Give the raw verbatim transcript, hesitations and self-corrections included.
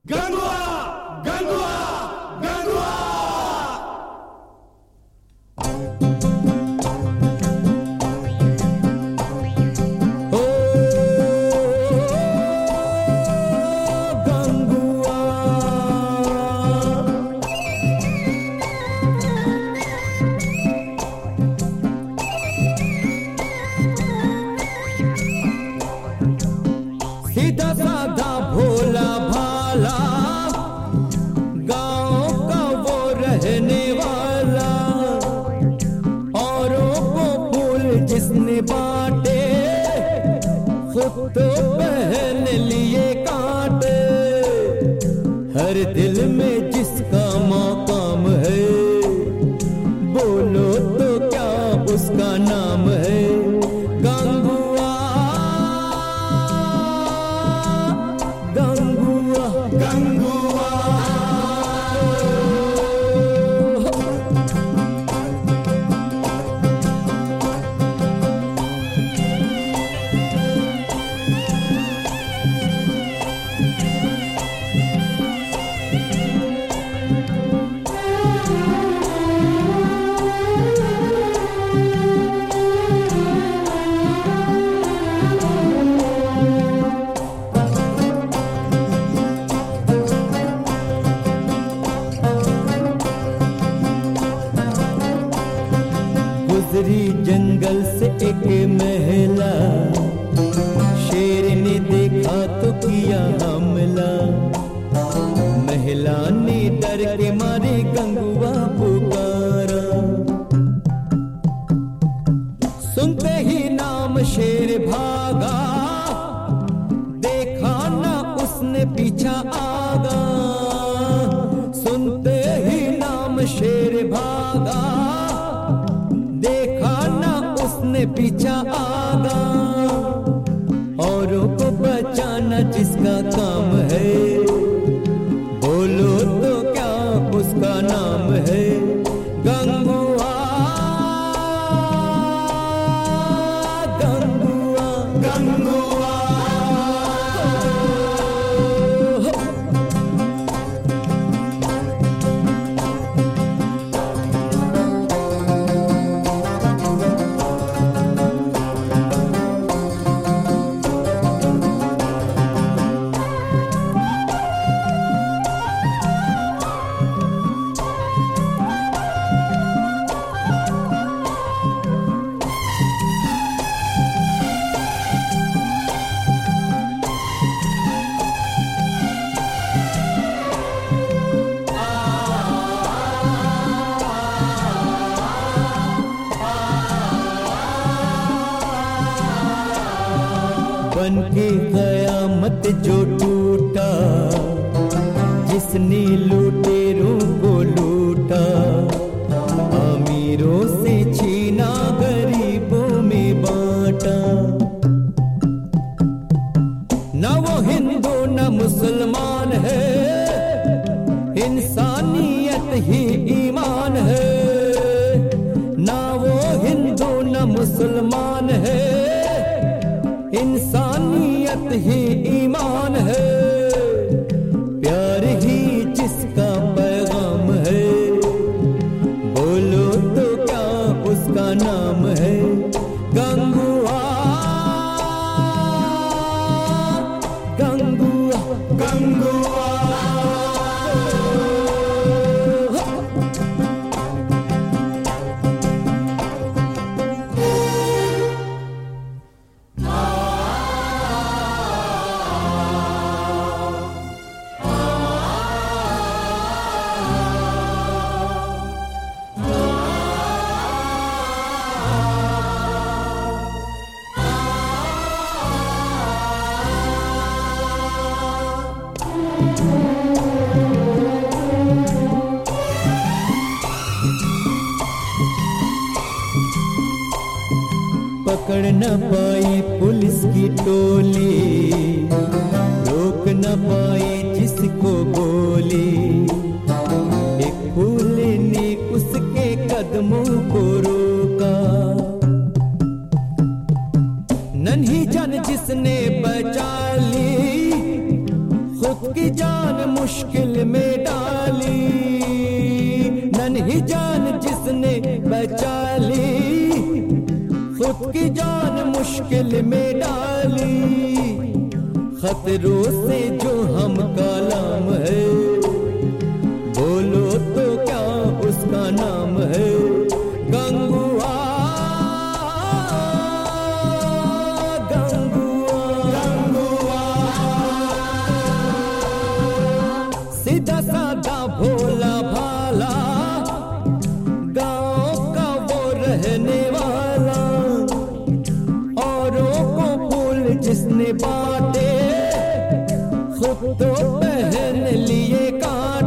गंगुआ गंगुआ गंगुआ। ओ गंगुआ सीधा साधा भोला भाला गांव का वो रहने वाला, औरों को फूल जिसने बांटे खुद तो पहन लिए कांटे। हर दिल में जिसका मकाम है बोलो तो क्या उसका नाम है। गंगुआ गंगुआ गंगुआ गुजरी जंगल से एक महिला, शेर ने देखा तो किया हमला। महिला ने डर के मारे गंगुआ पुकारा, सुनते ही नाम शेर भागा, देखा ना उसने पीछा आगा। सुनते ही नाम शेर भागा, देखा ना उसने पीछा आगा। औरों को बचाना जिसका काम है बोलो तो क्या उसका नाम है। गंगुआ गंगुआ गंगुआ बन के कयामत जो टूटा, जिसने लुटेरों को लूटा। अमीरों से छीना गरीबों में बांटा। न वो हिंदू न मुसलमान है, इंसानियत ही ईमान है। न वो हिंदू न मुसलमान है, इंसानियत ही ईमान है। प्यार ही जिसका पैगाम है बोलो तो क्या उसका नाम है। गंगुआ गंगुआ गंगुआ पकड़ न पाई पुलिस की टोली, रोक न पाई जिसको गोली। एक फूल ने उसके कदमों को रोका, नन्ही जान जिसने बचा ली, खुद की जान मुश्किल मुश्किल में डाली, नन्ही जान जिसने बचा ली, खुद की जान मुश्किल में डाली। खतरों से जो हम कलाम है, बोलो तो क्या उसका नाम है, गंगुआ गंगुआ गंगुआ सीधा साधा भोला भाला, गांव का वो रहने वाला, औरों को फूल जिसने बांटे, खुद तो पहन लिए कांटे।